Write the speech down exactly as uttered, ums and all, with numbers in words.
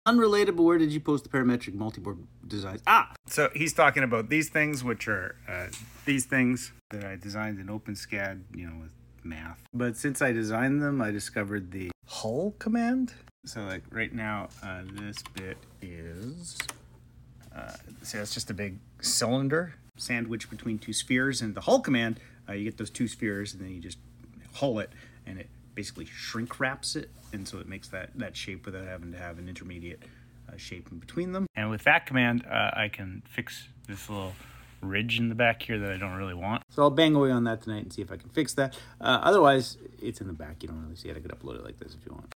Unrelated, but where did you post the parametric multi-board designs? Ah, so he's talking about these things, which are uh, these things that I designed in OpenSCAD, you know, with math. But since I designed them, I discovered the hull command. So like right now, uh, this bit is, uh, so it's just a big cylinder sandwiched between two spheres. And the hull command, uh, you get those two spheres and then you just hull it and it basically shrink wraps it. And so it makes that, that shape without having to have an intermediate uh, shape in between them. And with that command, uh, I can fix this little ridge in the back here that I don't really want. So I'll bang away on that tonight and see if I can fix that. Uh, otherwise, it's in the back. You don't really see it. I could upload it like this if you want.